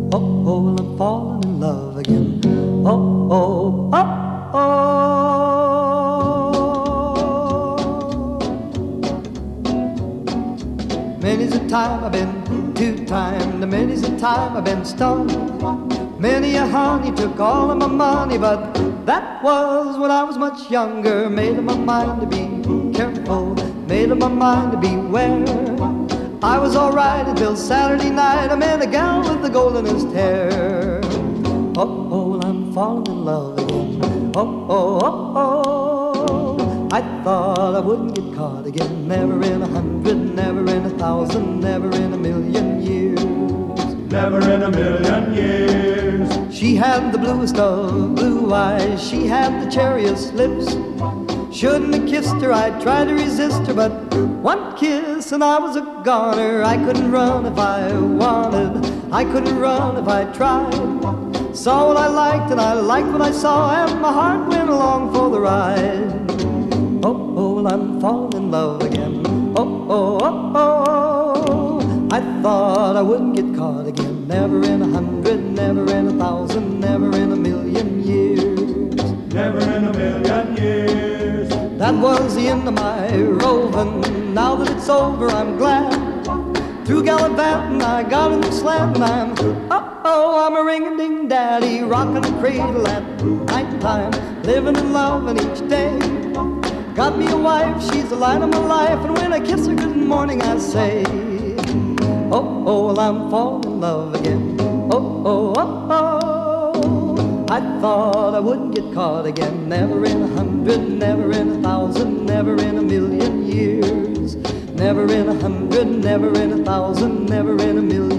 Oh, oh, well, I'm falling in love again. Oh, oh, oh, oh. Many's the time I've been two-timed, many's the time I've been stoned. Many a honey took all of my money, but that was when I was much younger. Made up my mind to be careful, made up my mind to beware. I was alright until Saturday night. I met a gal with the goldenest hair. Oh, oh, I'm falling in love again. Oh, oh, oh, oh. I thought I wouldn't get caught again. Never in 100, never in 1,000, never in a million years. Never in a million years. She had the bluest of blue eyes, she had the cherriest lips. Shouldn't have kissed her, I tried to resist her, but one kiss and I was a goner. I couldn't run if I wanted, I couldn't run if I tried. Saw what I liked and I liked what I saw, and my heart went along for the ride. Oh, oh, well, I'm falling in love again. Oh, oh, oh, oh. I thought I wouldn't get caught again. Never in 100, never in 1,000, never in a million years. Never in a million years. That was the end of my roving. Now that it's over, I'm glad. Through gallivanting, I got in the slant, and I'm a ring-a-ding daddy, rocking a cradle at nighttime, living and loving each day. Got me a wife, she's the light of my life, and when I kiss her good morning, I say, oh, oh, well, I'm falling in love again. Oh, oh, oh, oh. I thought I wouldn't get caught again. Never in 100, never in 1,000, never in a million years. Never in 100, never in 1,000, never in a million